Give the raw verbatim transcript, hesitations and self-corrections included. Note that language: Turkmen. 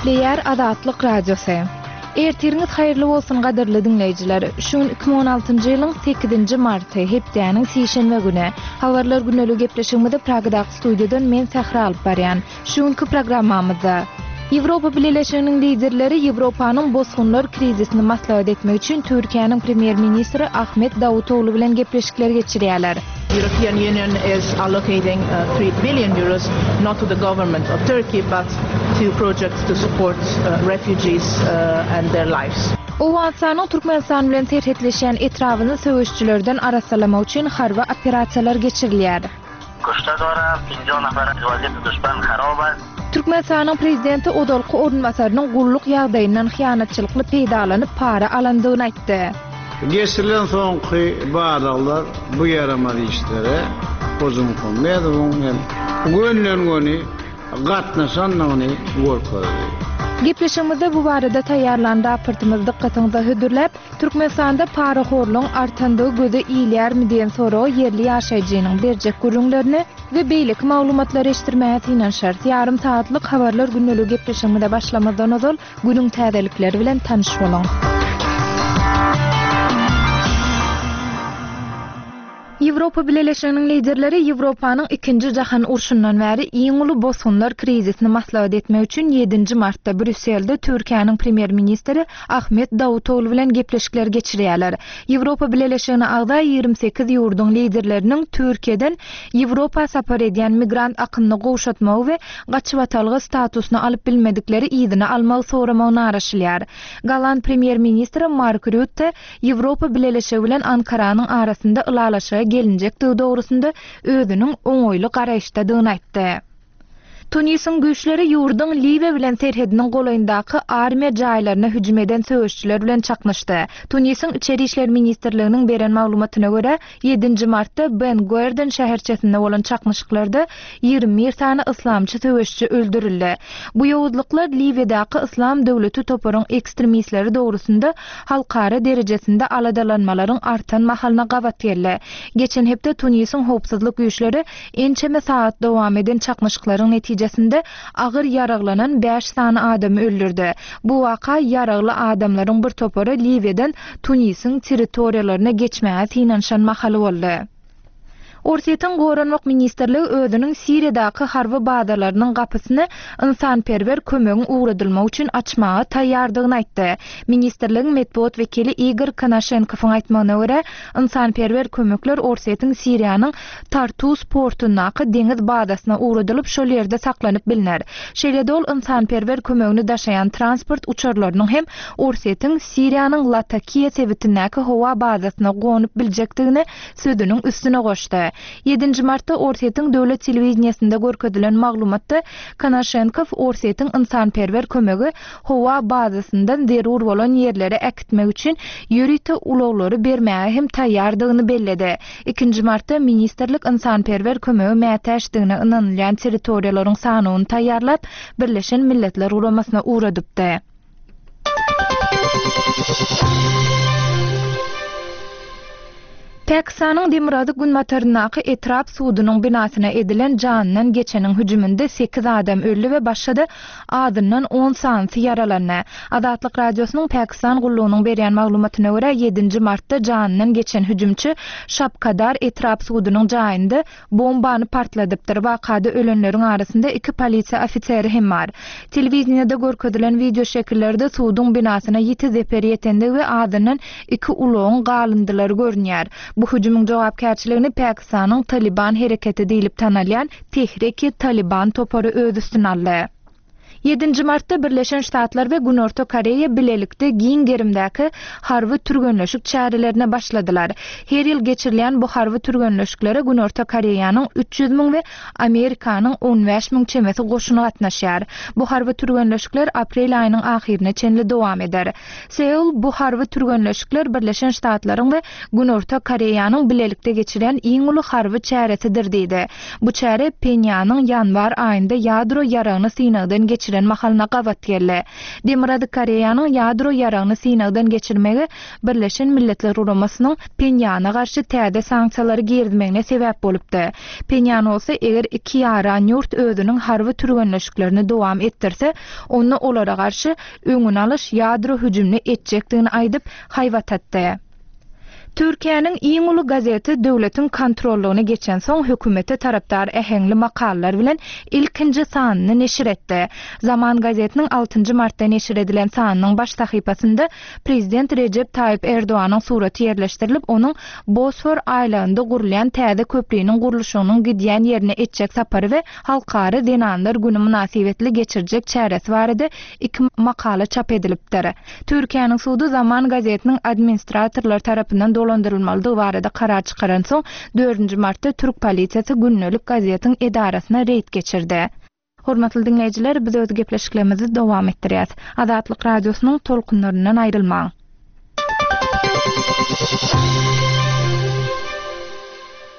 Beýär Azatlyk Radiosu. Ertiriniz hayırlı bolsun gaderli dinleyijiler. Şun iki bin on altyncı ýylyň sekizinji marty hepdeniň sişenme güni. Habarlar günlegi gepleşigimizde Pragadaky studiýadan men Sahra alyp barýan. Şunky programmamyzda Ýewropa Birleşiginiň liderleri Ýewropanyň bozgunlar krizisini maslahat etmek üçin Türkiýanyň premier ministri Ahmet Davutoglu bilen gepleşikler geçirýärler. European Union is allocating uh, three billion euros not to the government of Turkey but to projects to support uh, refugees uh, and their lives. Owensanyň Türkmenistan bilen terhetleşen etrawyny söwüşçülerden arasalamak üçin harby operasiýalar geçirilýär. Kuştadora pinjon nafar vaziyeti düşman harab است. Türkmenistanyň prezidenti Odalky ornbasarynyň gulluk ýagdaýyndan hyýanatçylykly peýdalanyp para alandygyny aýtdy. Geçirilen soňky baraglar bu yaramady işlere hozum konmaýdy. Göňden göni gatnaşanlygyny gorkady. Gepleşigimizde bu barada taýýarlan raportymyz dikkatyňizi hödürläp, Türkmenistanda paraxorlugyň artandygy göze ilýärmi diýen soraw yerli ýaşaýjynyň berjek görüňlerini we beýlik maglumatlary eşitdirmäge tinan şart. Ýarym saatlyk habarlar günneligi gepleşigimizde başlamazdan ozal günüň täzelikleri bilen tanyş bolaň. Ýewropa Birleşiginiň liderleri Ýewropanyň ikinji jahan urşundan bäri iň uly bozgunlar krizisini maslahat etmek üçin ýedinji martda Brüsselde Türkiýanyň premier ministri Ahmet Davutoglu bilen gepleşikler geçirýärler. Ýewropa Birleşigine agda ýygrimi sekiz ýurduň liderleriniň Türkiýeden Ýewropa sapar edýän migrant akynyny gowşatmagy we gaçywatalgy statusyny alyp bilmedikleri ýygyny almagy soramagyny araşylýar. Galan premier ministri Mark Rutte Ýewropa Birleşigi bilen Ankaranyň arasynda ylalaşygy gelinjekdigi dogrusunda özüniň oňoýly garaýşdadygyny aýtdy. Tunisyň güýçleri ýurduň Libiýa bilen terhediniň golaýyndaky armiýa jaýlaryna hüjüm eden söwüşçüler bilen çaknyşdy. Tunisyň içeri işler ministrliginiň beren maglumatyna görä, ýedinji martda Ben Guerden şäherçesinde bolan çaknyşyklarda ýygrimi bir sany islamçy söwüşçü öldürildi. Bu ýowuzlyklar Libiýadaky islam döwleti toparyň ekstremistleri dogrusunda halkara derejesinde aladalanmalaryň artan mahalına gabat geldi. Geçen hepde Tunisyň howpsuzlyk güýçleri ençeme saat dowam eden çaknyşyklaryň netijesi Neticesinde ağır yaraglanan beş sany adamy öldürdi. Bu waka yaragly adamlaryň bir topary Libiýadan Tunisyň territoriýalaryna geçmäge tinanşan mahaly boldy. Orsiýetiň Goranlyk ministrligi özüniň Siriýadaky harby bazalarynyň gapysyny insanperwer kömegiň uğradylmagy üçin açmagy taýýardygyny aýtdy. Ministrligiň medpuat wekili Igor Konashenkowyň aýtmagyna görä, insanperwer kömekler Orsiýetiň Siriýanyň Tartus portunaky deňiz bazasyna uğradylyp şol ýerde saklanyp bilinär. Şeýle ol insanperwer kömegini daşaýan transport uçarlarynyň hem Orsiýetiň Siriýanyň Latakiýa sewitindäki howa bazasyna gonyp biljekdigini sözüniň üstüne goşdy. ýedinji martda Orsiýetiň döwlet telewiziýasynda görkezdilen maglumatda Konashenkov Orsiýetiň insanperwer kömegi howa bazasyndan zerur bolan ýerlere äkitmek üçin ýörite uloglary bermäge hem taýýardygyny belledi. ikinji martda ministrlik insanperwer kömegi mätäşdigine ynanylýan territoriýalaryň sanyny taýýarlap Birleşen Milletler Guramasyna uğradypdy. Pakistanyň Demirady Günmatarynaky etrap suwudynyň binasyna edilen janynyň geçeniň hüjüminde sekiz adam öldü we başga adından on sany yaralandy. Azatlyk radiosynyň Pakistan gullugynyň berýän maglumatyna görä ýedinji martda janynyň geçen hüjümçi Şapkadar etrap suwudynyň jaýynda bombany partladypdyr. Wakada ölenleriň arasynda iki polisiýa ofiseri hem bar. Telewiziýada görkezdilen video şekillerde suwudyň binasyna ýetiz eper ýetendi we adından iki uloň galyndylar görünýär. Bu hüjümüň jogapkärçiligini Pakistanyň Taliban hereketi diýilip tanalýan Tehrik-i Taliban topary öz üstüne aldy. ýedinji martda Birleşen Ştatlar we Günorta Koreýa bilelikde giň gerimdäki harby türgenleşik çärelerine başladylar. Her ýyl geçirilen bu harby türgenleşiklere Günorta Koreýanyň üç ýüz miň we Amerikanyň on beş miň çemesi goşuny gatnaşýar. Bu harby türgenleşikler aprel aýynyň ahyrına çenli dowam eder. Seul bu harby türgenleşikler Birleşen Ştatlaryň we Günorta Koreýanyň bilelikde geçirilen iň uly harby çäresidir diýdi. Bu çäre Penýanyň ýanwar aýynda ýadro ýaragyny synagdan geçirdi. geçiren makalına gabat gelle. Demiradi Koreýanyň ýadro ýaragyny synagdan geçirmegi Birleşen Milletler Uramasının Penýana garşy täze sanksiýalary girdmegine sebäp bolupdy. Penýan bolsa eger iki ýaran ýurt özüniň harby türgenleşiklerini dowam etdirse, onu olara garşy öňüni alyş ýadro hüjümini etjekdigini aýdyp haýwatatdy. Türkiýanyň iň uly gazeti döwletiň kontrollugyna geçen soň hökümete tarapdar ähengli makallar bilen ilkinji sanyny neşir etdi. Zaman gazetiniň altynjy martda neşir edilen sanynyň baş sahypasynda Prezident Recep Tayyip Erdoğanyň suraty ýerleşdirilip, onuň Bosfor aýlagynda gurulýan täze köprüniň gurulşynyň gidýän ýerine etjek sapary we halkary denanlar güni münasibetli geçirjek çäresi barada iki makala çap edilipdir. Türkiýanyň sudy Zaman gazetiniň administratorlar tarapyndan dolandırılmalydygy barada karar çykaran soň dördünji martda Türk polisiýasy Günnelik gazetiň edarasyna reýd geçirdi. Hormatly dinleýijiler, biz öz gepleşiklerimizi dowam etdirýäs. Azatlyk radiosynyň tolkunlaryndan aýrylmaň.